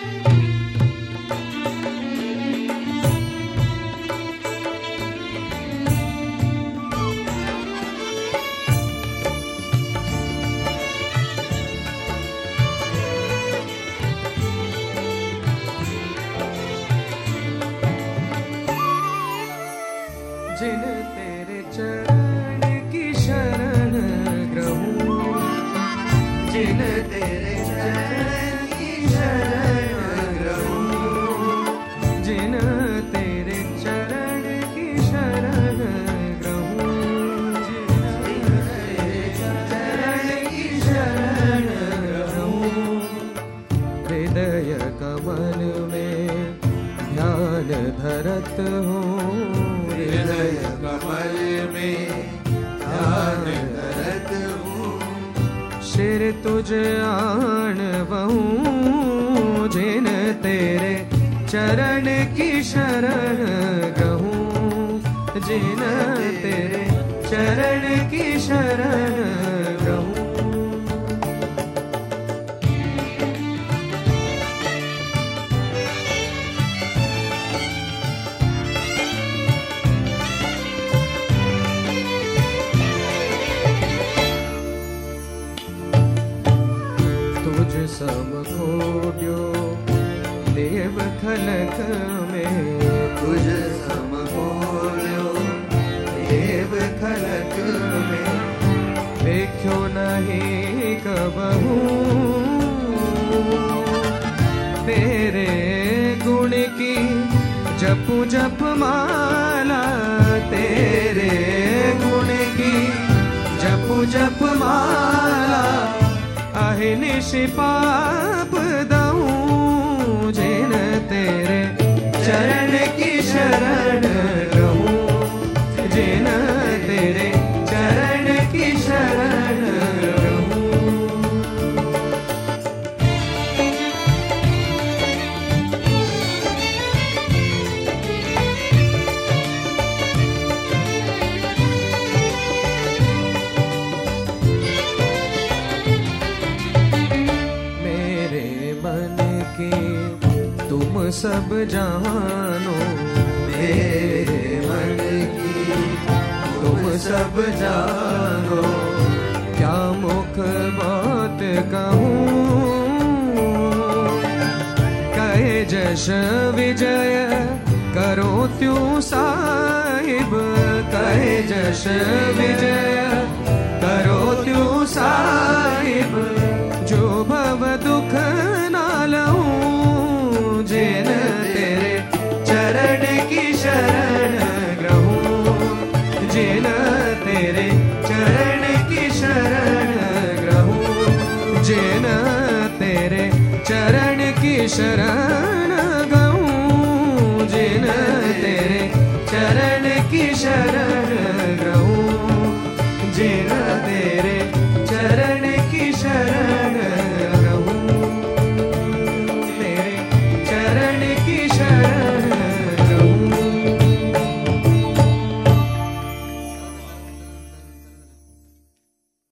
जिन तेरे चरण की शरण ग्रहूं, जिन तेरे चरण की शरण ग्रहूं, जिन तेरे चरण की शरण ग्रहूं, जिन तेरे चरण की शरण ग्रहूं। हृदय कमल में ध्यान धरत हूँ, हृदय कमल में ध्यान धरत हूँ। सिर तुझ आन बहूं, जिन तेरे चरण की शरण ग्रहूं, जिन तेरे चरण की शरण ग्रहूं। तुझ सम खोड्यो देव खलक में, तुझ सम खोड्यो देव खलक में। देखो नहीं कबहू तेरे गुण की जपू जप माला, तेरे गुण की जपू जप माला। अहिनिश पाप दऊं, जिन तेरे चरण की शरण रहूं, जिन तेरे चरण की शरण रहूं। तुम सब जानो, मेरे मन की तुम सब जानो। क्या मुख बात कहूँ, कहे जश विजय करो त्यों साहिब, कहे जश विजय करो त्यों साहिब। जो भव दुख ना लऊं, जिन तेरे चरण की शरण ग्रहूं, जिन तेरे चरण की शरण ग्रहूं, जिन तेरे चरण की शरण